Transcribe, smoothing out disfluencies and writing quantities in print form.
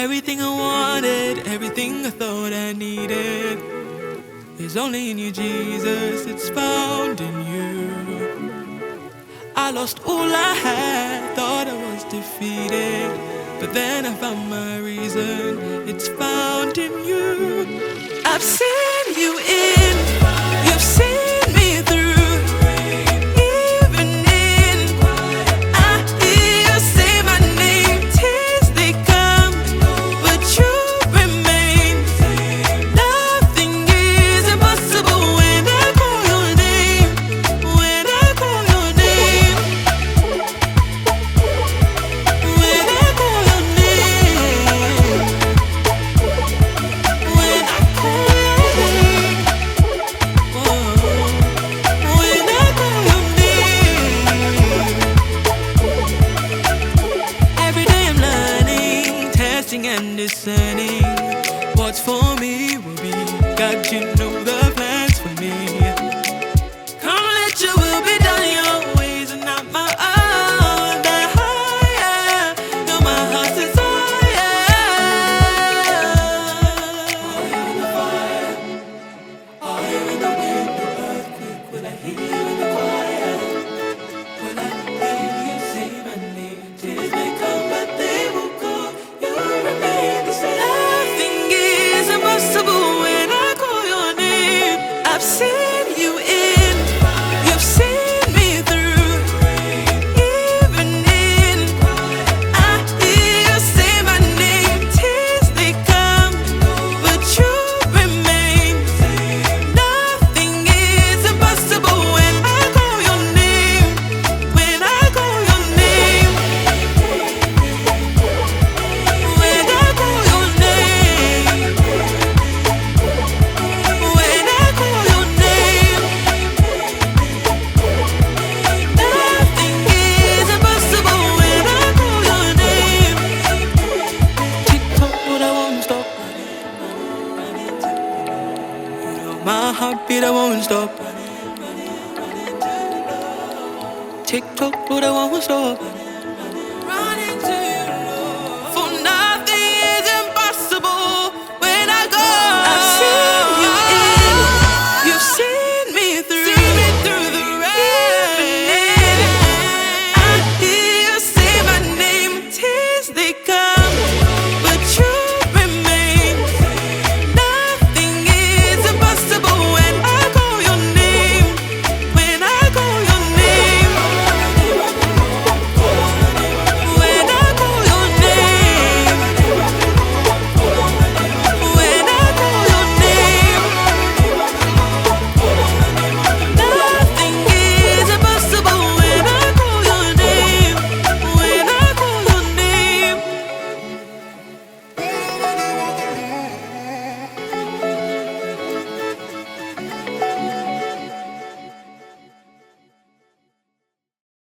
Everything I wanted, everything I thought I needed is only in you, Jesus. It's found in you. I lost all I had, thought I was defeated, but then I found my reason. It's found in you. I've seen you in, you've seen me through. And discerning what's for me will be. God, you know the plans for me. Come, let your will be done, your ways are not my own. That higher, know my heart's desire. Are you in the fire? Are you in the wind, the earthquake? Will I hear you in the choir? Will I hear you say my name? Tears may come, but they will go. Nothing is impossible when I call your name. I've seen you in, you've seen me through. Even in, I hear you say my name. Tears they come, but you remain. Nothing is impossible when I call your name. When I call your name. My heartbeat, I won't stop. Tick tock, but I won't stop.